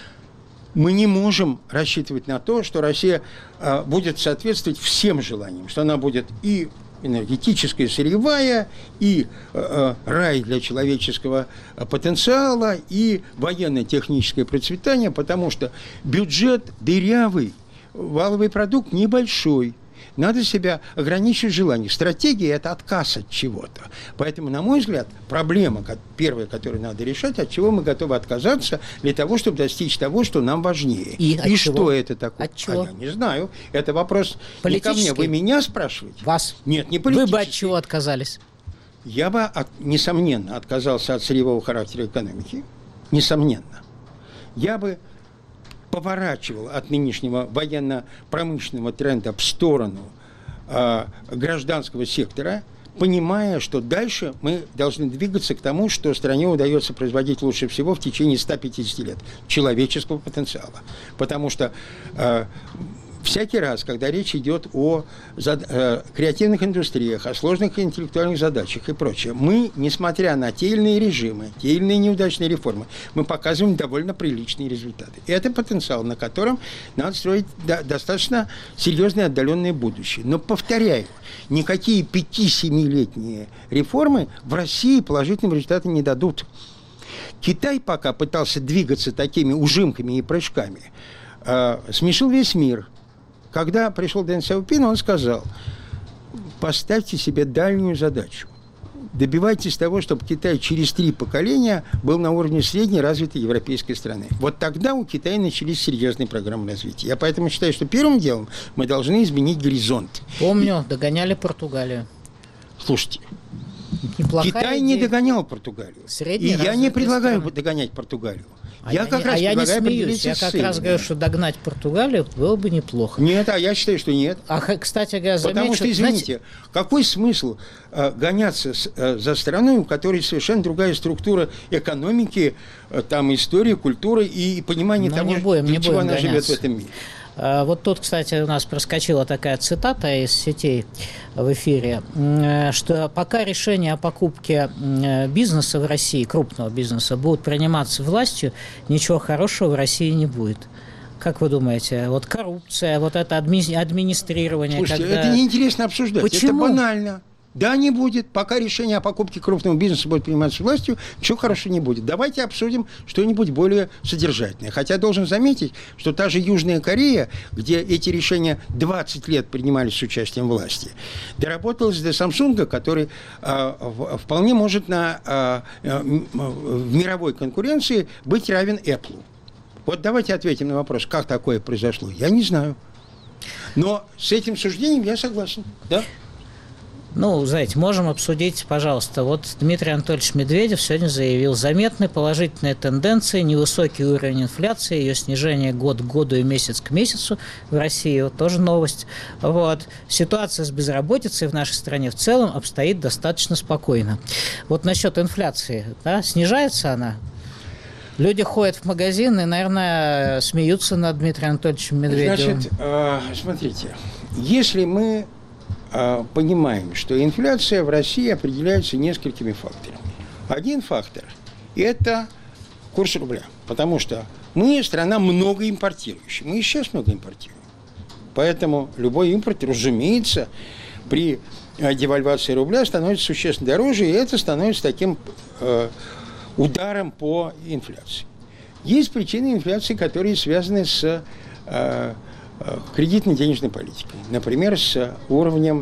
Мы не можем рассчитывать на то, что Россия э, будет соответствовать всем желаниям, что она будет и энергетическая, сырьевая, и э, рай для человеческого потенциала, и военно-техническое процветание, потому что бюджет дырявый, валовый продукт небольшой. Надо себя ограничивать желанием. Стратегия – это отказ от чего-то. Поэтому, на мой взгляд, проблема первая, которую надо решать, от чего мы готовы отказаться для того, чтобы достичь того, что нам важнее. И, И что чего? это такое? От чего? А я не знаю. Это вопрос не ко мне. Вы меня спрашиваете? Вас? Нет, не политический. Вы бы от чего отказались? Я бы, от, несомненно, отказался от сырьевого характера экономики. Несомненно. Я бы поворачивал от нынешнего военно-промышленного тренда в сторону э, гражданского сектора, понимая, что дальше мы должны двигаться к тому, что стране удается производить лучше всего в течение ста пятидесяти лет человеческого потенциала. Потому что э, всякий раз, когда речь идет о зад... э, креативных индустриях, о сложных интеллектуальных задачах и прочее, мы, несмотря на те или иные режимы, те или иные неудачные реформы, мы показываем довольно приличные результаты. И это потенциал, на котором надо строить до... достаточно серьезное отдаленное будущее. Но, повторяю, никакие пяти-семилетние реформы в России положительного результата не дадут. Китай пока пытался двигаться такими ужимками и прыжками, э, смешил весь мир. Когда пришел Дэн Сяопин, он сказал: поставьте себе дальнюю задачу. Добивайтесь того, чтобы Китай через три поколения был на уровне средней развитой европейской страны. Вот тогда у Китая начались серьезные программы развития. Я поэтому считаю, что первым делом мы должны изменить горизонт. Помню, догоняли Португалию. Слушайте, Неплохая Китай идея. не догонял Португалию. Средние И я не предлагаю страны. догонять Португалию. А я я, как не, раз а я не предлагаю смеюсь, определиться я с как целью. раз говорю, что догнать Португалию было бы неплохо. Нет, а я считаю, что нет. А, кстати говоря, замечу... Потому что, извините, знаете, какой смысл э, гоняться с, э, за страной, у которой совершенно другая структура экономики, э, там история, культура и понимание ну, того, не будем, для не чего будем она живет гоняться. в этом мире. А, Вот тут, кстати, у нас проскочила такая цитата из сетей в эфире, м, что пока решения о покупке м, бизнеса в России, крупного бизнеса, будут приниматься властью, ничего хорошего в России не будет. Как вы думаете, вот коррупция, вот это адми- администрирование... Слушайте, когда... это неинтересно обсуждать, Почему? это банально. Да, не будет. Пока решение о покупке крупного бизнеса будет приниматься властью, ничего хорошего не будет. Давайте обсудим что-нибудь более содержательное. Хотя должен заметить, что та же Южная Корея, где эти решения двадцать лет принимались с участием власти, доработалась до Samsung, который э, в, вполне может на, э, э, в мировой конкуренции быть равен Apple. Вот давайте ответим на вопрос, как такое произошло. Я не знаю. Но с этим суждением я согласен. Да? Ну, знаете, можем обсудить, пожалуйста. Вот Дмитрий Анатольевич Медведев сегодня заявил: заметны положительные тенденции, невысокий уровень инфляции, ее снижение год к году и месяц к месяцу в России. Вот тоже новость. Вот. Ситуация с безработицей в нашей стране в целом обстоит достаточно спокойно. Вот насчет инфляции, да, снижается она? Люди ходят в магазин и, наверное, смеются над Дмитрием Анатольевичем Медведевым. Значит, э, смотрите, если мы э, понимаем, что инфляция в России определяется несколькими факторами. Один фактор – это курс рубля, потому что мы страна много импортирующая, мы и сейчас много импортируем. Поэтому любой импорт, разумеется, при девальвации рубля становится существенно дороже, и это становится таким э, ударом по инфляции. Есть причины инфляции, которые связаны с э, э, кредитно-денежной политикой. Например, с уровнем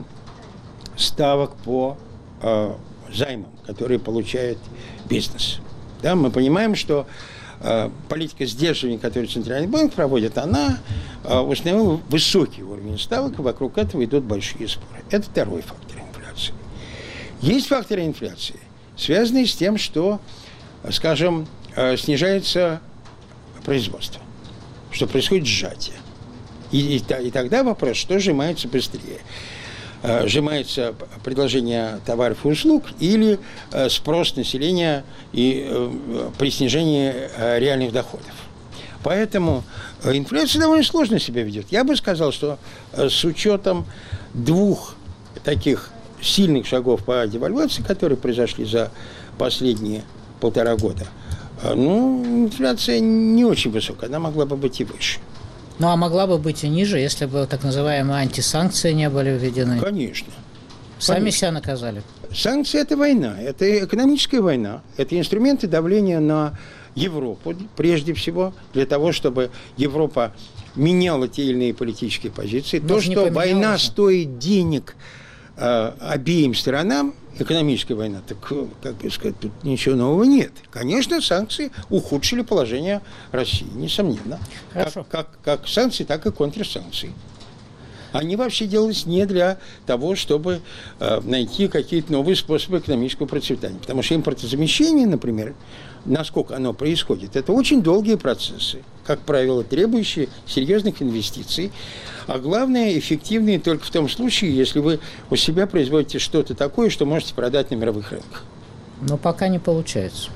ставок по э, займам, которые получает бизнес. Да, мы понимаем, что э, политика сдерживания, которую Центральный банк проводит, она э, установила высокий уровень ставок, и вокруг этого идут большие споры. Это второй фактор инфляции. Есть факторы инфляции, связанные с тем, что, скажем, снижается производство, что происходит сжатие. И, и, и тогда вопрос, что сжимается быстрее. Сжимается предложение товаров и услуг или спрос населения и при снижении реальных доходов. Поэтому инфляция довольно сложно себя ведет. Я бы сказал, что с учетом двух таких сильных шагов по девальвации, которые произошли за последние полтора года, ну, инфляция не очень высокая, она могла бы быть и выше. Ну, а могла бы быть и ниже, если бы так называемые антисанкции не были введены? Конечно. Сами Конечно. себя наказали. Санкции – это война, это экономическая война, это инструменты давления на Европу, прежде всего, для того, чтобы Европа меняла те или иные политические позиции. Но То, же не что война же. стоит денег э, обеим сторонам, экономическая война, так, как бы сказать, тут ничего нового нет. Конечно, санкции ухудшили положение России, несомненно. Хорошо. Как, как, как санкции, так и контрсанкции. Они вообще делались не для того, чтобы э, найти какие-то новые способы экономического процветания. Потому что импортозамещение, например, насколько оно происходит, это очень долгие процессы, как правило, требующие серьезных инвестиций. А главное, эффективные только в том случае, если вы у себя производите что-то такое, что можете продать на мировых рынках. Но пока не получается.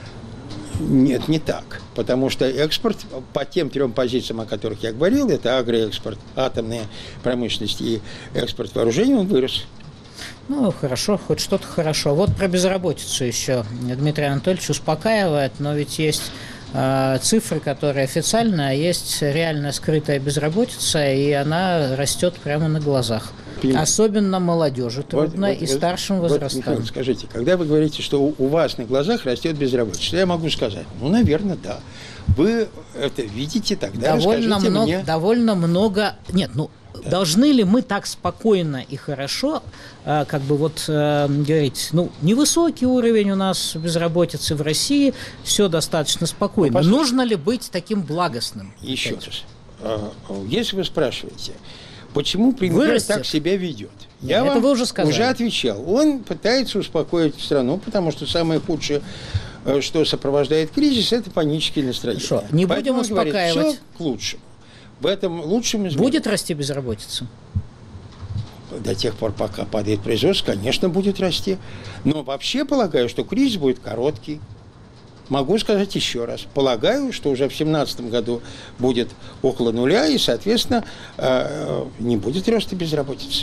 Нет, не так. Потому что экспорт по тем трем позициям, о которых я говорил, это агроэкспорт, атомная промышленность и экспорт вооружений, он вырос. Ну, хорошо, хоть что-то хорошо. Вот про безработицу еще Дмитрий Анатольевич успокаивает, но ведь есть э, цифры, которые официальные, а есть реальная скрытая безработица, и она растет прямо на глазах. Понимаю. Особенно молодежи трудно, Вот, вот, и старшим вот, возрастам. Михаил, скажите, когда вы говорите, что у, у вас на глазах растет безработица, что я могу сказать? Ну, наверное, да. Вы это видите, тогда довольно расскажите много, мне. Довольно много... Нет, ну, да. Должны ли мы так спокойно и хорошо, э, как бы вот э, говорить, ну, невысокий уровень у нас безработицы в России, все достаточно спокойно. Ну, нужно ли быть таким благостным? Еще раз. Если вы спрашиваете, почему премьер так себя ведет? Я Это вам вы уже сказали. уже отвечал. Он пытается успокоить страну, потому что самое худшее, что сопровождает кризис, это панические настроения. Хорошо, не будем Поэтому он говорит, успокаивать. все к лучшему. В этом лучшем изменении. Будет расти безработица? До тех пор, пока падает производство, конечно, будет расти. Но вообще полагаю, что кризис будет короткий. Могу сказать еще раз. Полагаю, что уже в две тысячи семнадцатом году будет около нуля, и, соответственно, не будет роста безработицы.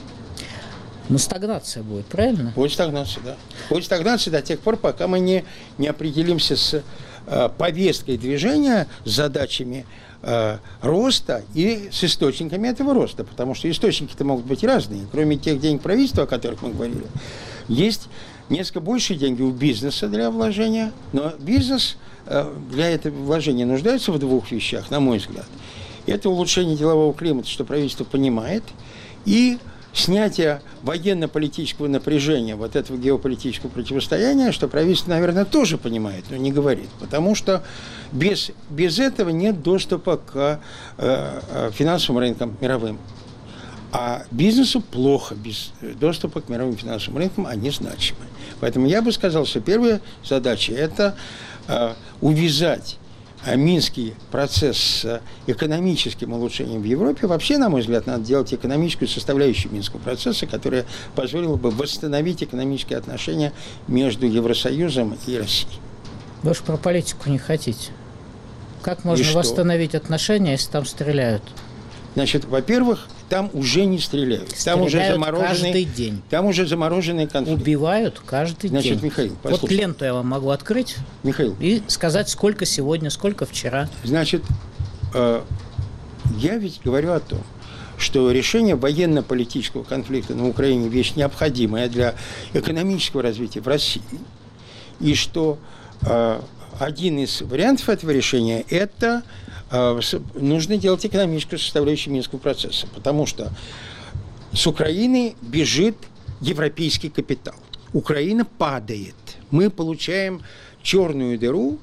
Но стагнация будет, правильно? Будет стагнация, да. Будет стагнация до тех пор, пока мы не, не определимся с э, повесткой движения, с задачами э, роста и с источниками этого роста. Потому что источники-то могут быть разные. Кроме тех денег правительства, о которых мы говорили, есть несколько больше деньги у бизнеса для вложения. Но бизнес э, для этого вложения нуждается в двух вещах, на мой взгляд. Это улучшение делового климата, что правительство понимает, и снятие военно-политического напряжения, вот этого геополитического противостояния, что правительство, наверное, тоже понимает, но не говорит. Потому что без, без этого нет доступа к э, финансовым рынкам мировым. А бизнесу плохо без доступа к мировым финансовым рынкам, они значимы. Поэтому я бы сказал, что первая задача – это э, увязать а минский процесс с экономическим улучшением в Европе. Вообще, на мой взгляд, надо делать экономическую составляющую минского процесса, которая позволила бы восстановить экономические отношения между Евросоюзом и Россией. Вы же про политику не хотите. Как можно восстановить отношения, если там стреляют? Значит, во-первых, там уже не стреляют. Там стреляют уже замороженные, каждый день. Там уже замороженные конфликты. Убивают каждый Значит, день. Значит, Михаил, послушайте. Вот ленту я вам могу открыть, Михаил, и сказать, сколько сегодня, сколько вчера. Значит, э, я ведь говорю о том, что решение военно-политического конфликта на Украине – вещь необходимая для экономического развития в России. И что э, один из вариантов этого решения – это нужно делать экономическую составляющую Минского процесса, потому что с Украины бежит европейский капитал. Украина падает. Мы получаем черную дыру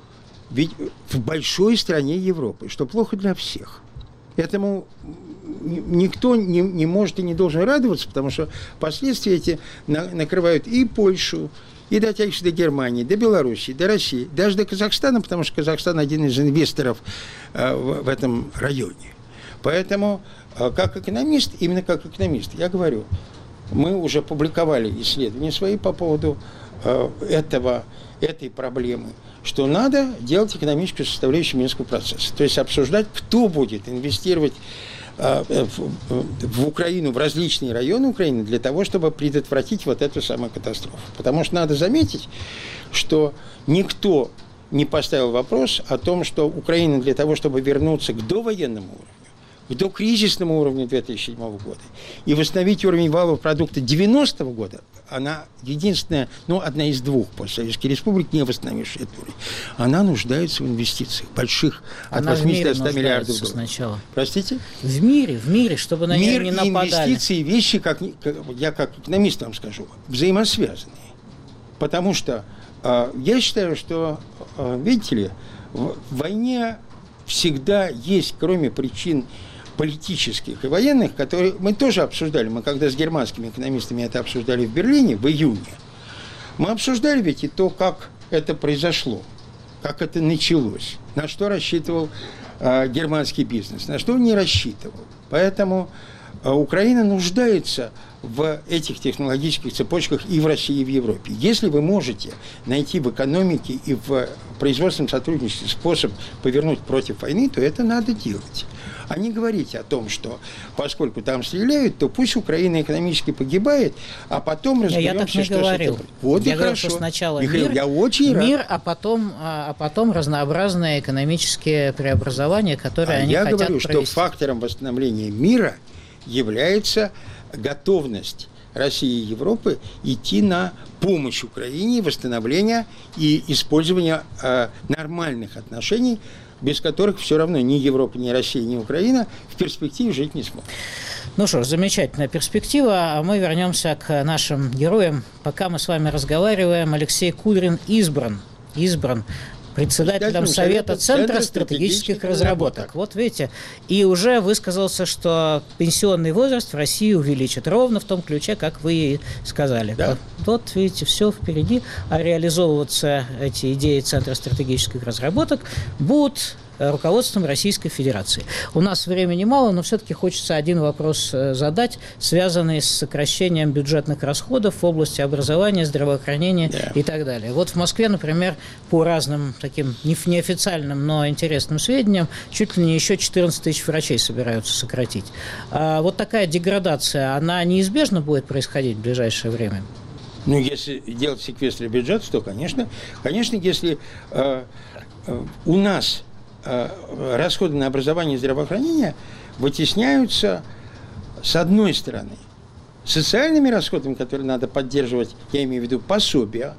в большой стране Европы, что плохо для всех. Этому никто не, не может и не должен радоваться, потому что последствия эти накрывают и Польшу, и дотягиваются до Германии, до Белоруссии, до России, даже до Казахстана, потому что Казахстан один из инвесторов э, в, в этом районе. Поэтому, э, как экономист, именно как экономист, я говорю, мы уже публиковали исследования свои по поводу э, этого, этой проблемы, что надо делать экономическую составляющую Минского процесса. То есть обсуждать, кто будет инвестировать в Украину, в различные районы Украины, для того, чтобы предотвратить вот эту самую катастрофу. Потому что надо заметить, что никто не поставил вопрос о том, что Украина для того, чтобы вернуться к довоенному уровню, к докризисному уровню две тысячи седьмого года и восстановить уровень валового продукта девяностого года, она единственная, ну, одна из двух постсоветских республик, не восстановившая этот уровень. Она нуждается в инвестициях больших, от восьмидесяти до ста миллиардов долларов. Сначала. Простите? В мире, в мире, чтобы на нее не нападали. Мир и инвестиции, вещи, как, как, я как экономист вам скажу, взаимосвязанные. Потому что э, я считаю, что, э, видите ли, в войне всегда есть, кроме причин политических и военных, которые мы тоже обсуждали. Мы когда с германскими экономистами это обсуждали в Берлине в июне, мы обсуждали ведь и то, как это произошло, как это началось, на что рассчитывал э, германский бизнес, на что он не рассчитывал. Поэтому э, Украина нуждается в этих технологических цепочках и в России, и в Европе. Если вы можете найти в экономике и в производственном сотрудничестве способ повернуть против войны, то это надо делать. А не говорите о том, что поскольку там стреляют, то пусть Украина экономически погибает, а потом разберемся, я так не что говорил. с этим. Вот я и говорил, хорошо. что сначала Михаил, мир, я очень мир рад. а, потом, а потом разнообразные экономические преобразования, которые а они я хотят говорю, провести. что фактором восстановления мира является готовность России и Европы идти на помощь Украине, восстановление и использование э, нормальных отношений, без которых все равно ни Европа, ни Россия, ни Украина в перспективе жить не смогут. Ну что ж, замечательная перспектива, а мы вернемся к нашим героям. Пока мы с вами разговариваем, Алексей Кудрин избран, избран председателем Совета Центра стратегических разработок. Вот видите, и уже высказался, что пенсионный возраст в России увеличат. Ровно в том ключе, как вы и сказали. Да. Вот, видите, все впереди. А реализовываться эти идеи Центра стратегических разработок будут руководством Российской Федерации. У нас времени мало, но все-таки хочется один вопрос задать, связанный с сокращением бюджетных расходов в области образования, здравоохранения yeah. и так далее. Вот в Москве, например, по разным таким неофициальным, но интересным сведениям, чуть ли не еще четырнадцать тысяч врачей собираются сократить. А вот такая деградация, она неизбежно будет происходить в ближайшее время? Ну, если делать секвестр бюджета, то, конечно, конечно, если э, э, у нас расходы на образование и здравоохранение вытесняются, с одной стороны, социальными расходами, которые надо поддерживать, я имею в виду пособия,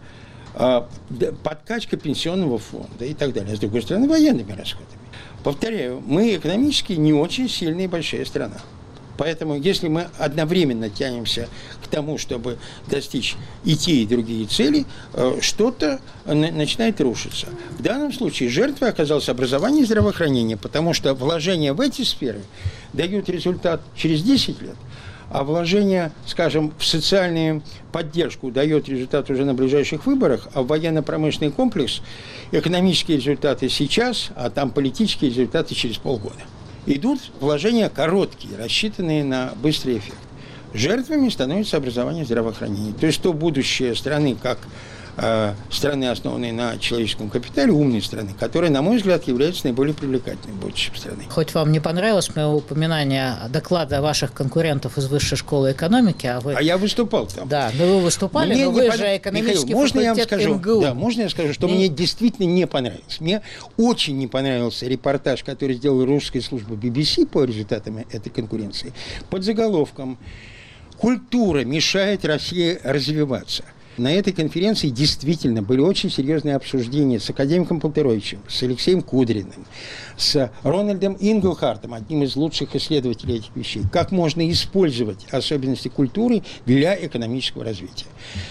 подкачка пенсионного фонда и так далее, а с другой стороны, военными расходами. Повторяю, мы экономически не очень сильная и большая страна. Поэтому, если мы одновременно тянемся к тому, чтобы достичь и те, и другие цели, что-то начинает рушиться. В данном случае жертвой оказалось образование и здравоохранение, потому что вложения в эти сферы дают результат через десять лет, а вложение, скажем, в социальную поддержку дает результат уже на ближайших выборах, а в военно-промышленный комплекс экономические результаты сейчас, а там политические результаты через полгода. Идут вложения короткие, рассчитанные на быстрый эффект. Жертвами становится образование и здравоохранение. То есть то будущее страны, как э, страны, основанной на человеческом капитале, умной страны, которая, на мой взгляд, является наиболее привлекательной будущей страны. Хоть вам не понравилось мое упоминание доклада ваших конкурентов из Высшей школы экономики, а вы... А я выступал там. Да, но вы выступали, мне но вы пон... же экономический Михаил, можно факультет я вам скажу, МГУ. Да, можно я скажу, что мне... мне действительно не понравилось. Мне очень не понравился репортаж, который сделала русская служба би би си по результатам этой конкуренции, под заголовком «Культура мешает России развиваться». На этой конференции действительно были очень серьезные обсуждения с академиком Полторовичем, с Алексеем Кудриным, с Рональдом Инглхартом, одним из лучших исследователей этих вещей, как можно использовать особенности культуры для экономического развития.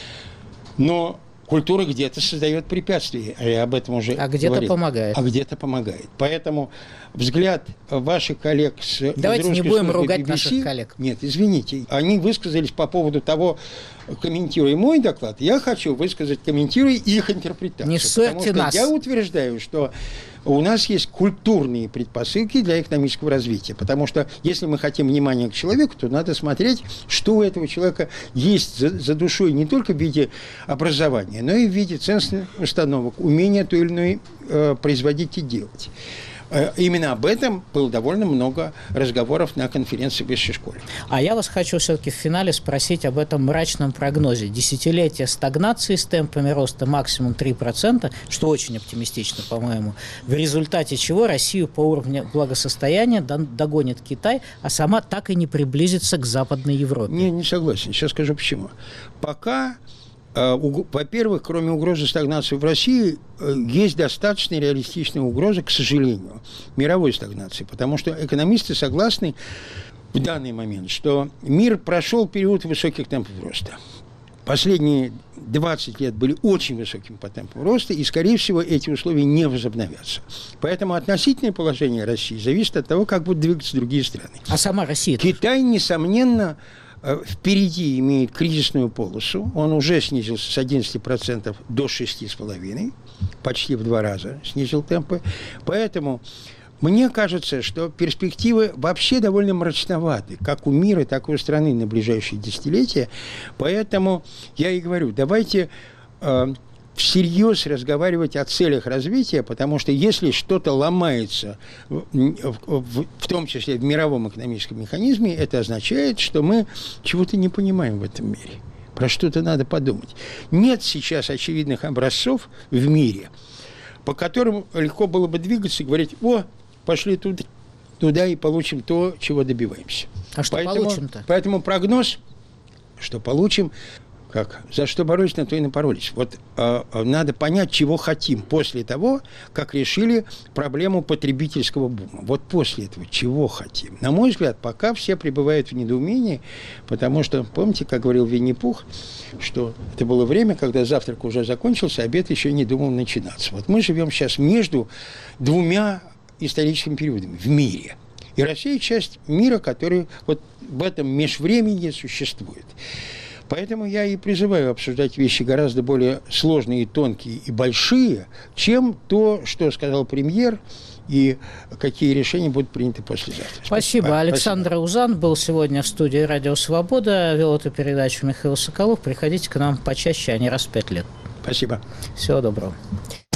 Но культура где-то создает препятствия, а я об этом уже а где-то говорил. помогает. А где-то помогает. Поэтому взгляд ваших коллег с Давайте не будем ругать би би си, наших коллег. Нет, извините. Они высказались по поводу того, комментируя мой доклад, я хочу высказать, комментируя их интерпретацию. Не ссорьте нас. Я утверждаю, что у нас есть культурные предпосылки для экономического развития. Потому что если мы хотим внимания к человеку, то надо смотреть, что у этого человека есть за, за душой не только в виде образования, но и в виде ценностных установок, умения то или иное э, производить и делать. Именно об этом было довольно много разговоров на конференции в Высшей школе. А я вас хочу все-таки в финале спросить об этом мрачном прогнозе. Десятилетие стагнации с темпами роста максимум три процента, что очень оптимистично, по-моему, в результате чего Россию по уровню благосостояния догонит Китай, а сама так и не приблизится к Западной Европе. Не, не согласен. Сейчас скажу почему. Пока... Во-первых, кроме угрозы стагнации в России, есть достаточно реалистичная угроза, к сожалению, мировой стагнации. Потому что экономисты согласны в данный момент, что мир прошел период высоких темпов роста. Последние двадцать лет были очень высокими по темпу роста, и, скорее всего, эти условия не возобновятся. Поэтому относительное положение России зависит от того, как будут двигаться другие страны. А сама Россия? Китай, несомненно, впереди имеет кризисную полосу. Он уже снизился с одиннадцати процентов до шести с половиной, почти в два раза снизил темпы. Поэтому мне кажется, что перспективы вообще довольно мрачноваты, как у мира, так и у страны на ближайшие десятилетия. Поэтому я и говорю, давайте э, всерьез разговаривать о целях развития, потому что если что-то ломается, в, в, в том числе в мировом экономическом механизме, это означает, что мы чего-то не понимаем в этом мире. Про что-то надо подумать. Нет сейчас очевидных образцов в мире, по которым легко было бы двигаться и говорить: о, пошли туда, туда и получим то, чего добиваемся. А что поэтому, получим-то? Поэтому прогноз, что получим, как за что боролись, на то и напоролись. Вот э, надо понять, чего хотим после того, как решили проблему потребительского бума. Вот после этого чего хотим. На мой взгляд, пока все пребывают в недоумении, потому что, помните, как говорил Винни-Пух, что это было время, когда завтрак уже закончился, обед еще не думал начинаться. Вот мы живем сейчас между двумя историческими периодами в мире. И Россия – часть мира, который вот в этом межвременье существует. Поэтому я и призываю обсуждать вещи гораздо более сложные, тонкие и большие, чем то, что сказал премьер, и какие решения будут приняты послезавтра. Спасибо. Спасибо. Александр Аузан был сегодня в студии «Радио Свобода». Вел эту передачу Михаил Соколов. Приходите к нам почаще, а не раз в пять лет. Спасибо. Всего доброго.